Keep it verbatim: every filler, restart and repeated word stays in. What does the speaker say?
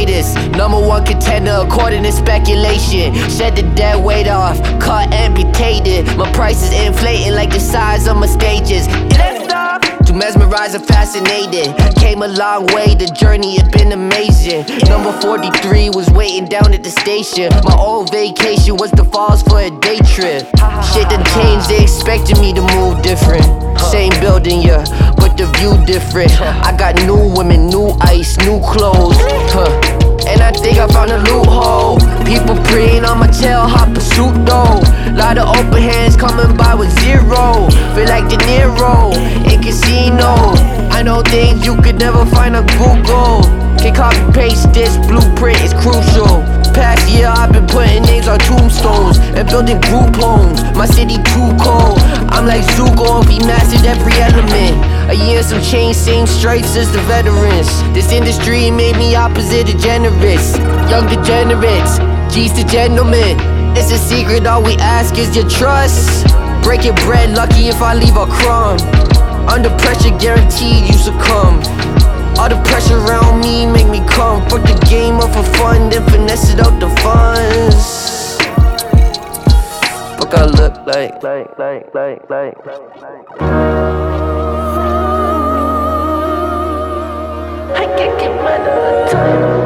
status. Number one contender according to speculation. Shed the dead weight off, cut amputated. My price is inflating like the size of my stages. To mesmerize and fascinated. Came a long way, the journey had been amazing. Number forty-three was waiting down at the station. My old vacation was the falls for a day trip. Shit done changed, they expected me to move different. Same building, yeah, but the view different. I got new women, new ice, new clothes, huh. And I think I found a loophole. People preying on my tail, hot pursuit though. Lot of open hands coming by with zero. Feel like De Niro in casino. I know things you could never find on Google. Can copy paste this blueprint is crucial. Past year I've been putting names on tombstones and building group homes. My city too cold. I'm like Zuko, he mastered every element. A year some change, same stripes as the veterans. This industry made me opposite of generous. Young degenerates, G's to gentlemen. It's a secret, all we ask is your trust. Break your bread, lucky if I leave a crumb. Under pressure, guaranteed you succumb. All the pressure around me make me come. Fuck the game up for fun, then finesse it out the funds. Fuck I look like, like, like, like, like, like. I can't get mad all the time.